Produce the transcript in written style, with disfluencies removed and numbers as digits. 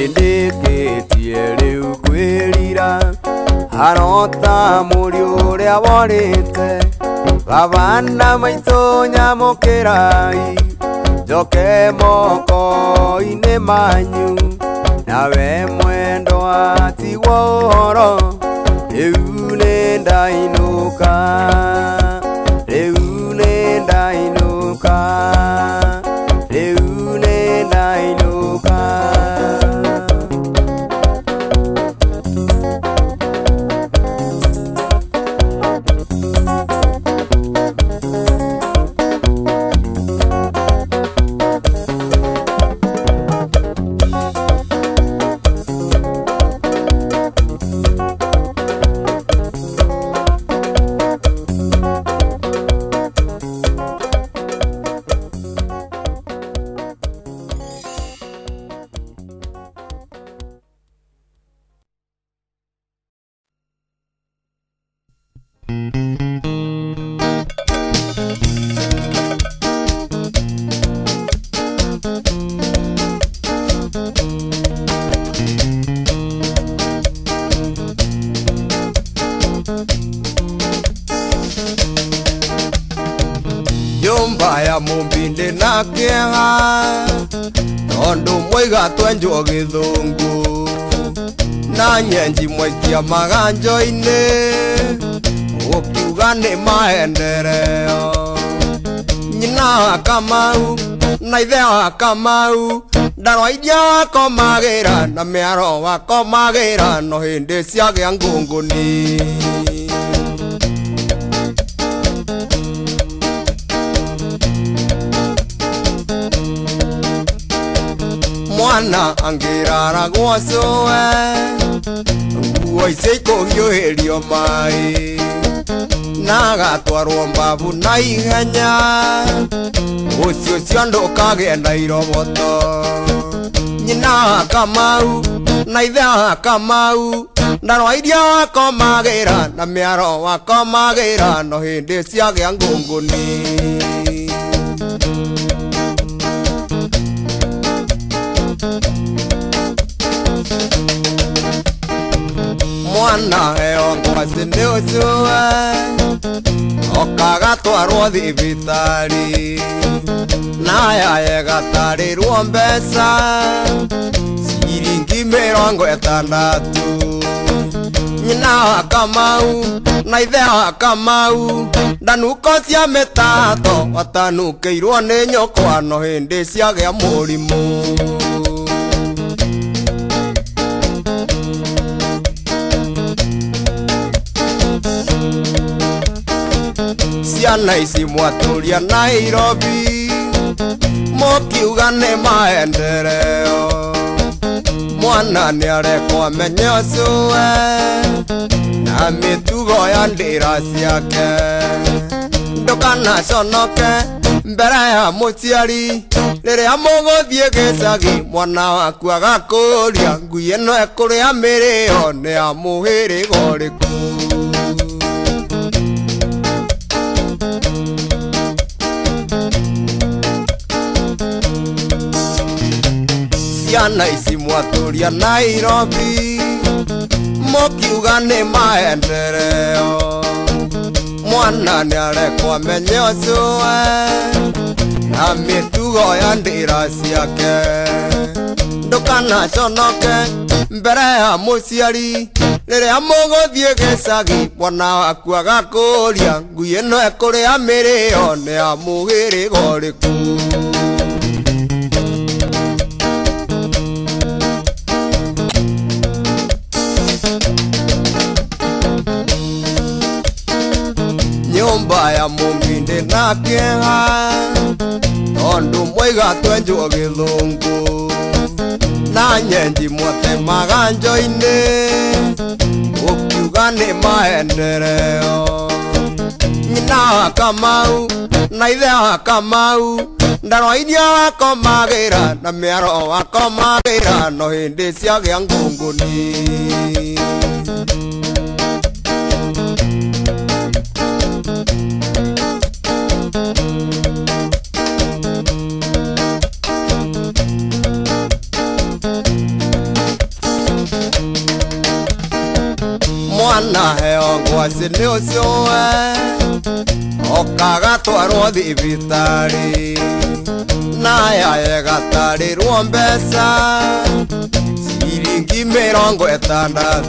nindĩkĩtie rĩu kwĩrira arota mũri ũrĩa worĩte baba maitũ nyamũkĩrai njoke moko-inĩ manyu nawe mwendwa tigwo ũhoro rĩu nĩndainũka rĩu nĩndainũka rĩu nĩndainũka Nyumba ya mumbinde na kĩeha tondũ mwaiga twenjwo gĩthũngũ na nyenji mwaikia maganjo-inĩ ũkiuga nĩ maendereo nyina wa Kamau na ithe wa Kamau ndarwa iria wakomagĩra na mĩaro wakomagĩra no hĩndĩ ciagĩa ngũngũni mwana angĩrara gwacũwe nguo icio ikũhiũhĩrio maĩ na agatwarwo mbabu na ihenya ũcio ũcio ndũkagĩa na iroboto nyina wa Kamau na ithe wa Kamau ndarwa iria wakomagĩra na mĩaro wakomagĩra no hĩndĩ ciagĩa ngũngũni mwana heo ngwacĩ nĩ ũcũwe okagatwarwo thibitarĩ na yaye gatarĩrwo mbeca ciringi 60 nyina wa Kamau na ithe wa Kamau ndanuko cia mĩtato watanukĩirwo nĩ nyũkwa no hĩndĩ ciagĩa mũrimũ ciana ici mwatũria Nairobi mũkiuga nĩ maendereo mwana nĩarekwo amenye ũcũwe na mĩtugo ya ndĩra ciake ndũkanaconoke mbere ya mũciari rĩrĩa mũgũthiĩ gĩcagi mwana waku agakũria ngui ĩno ekũrĩa mĩrĩo nĩ ya mũhĩrĩga ũrĩkũ ciana ici mwatũria Nairobi mũkiuga nĩ maendereo mwana nĩarekwo amenye ũcũwe na mĩtugo ya ndĩra ciake ndũkanaconoke mbere ya mũciari rĩrĩa mũgũthiĩ gĩcagi mwana waku agakũria ngui ĩno ekũrĩa mĩrĩo nĩ ya mũhĩrĩga ũrĩkũ nyumba ya mumbinde na kĩeha tondũ mwaiga twenjwo gĩthũngũ na nyenji mwote maganjo-inĩ ũkiuga nĩ maendereo nyina wa Kamau na ithe wa Kamau ndarwa iria wakomagĩra na mĩaro wakomagĩra no hĩndĩ ciagĩa ngũngũni mwana heo ngwacĩ nĩ ũcio okagatwarwo thibitarĩ naya gatarĩrwo mbeca ciringi 60.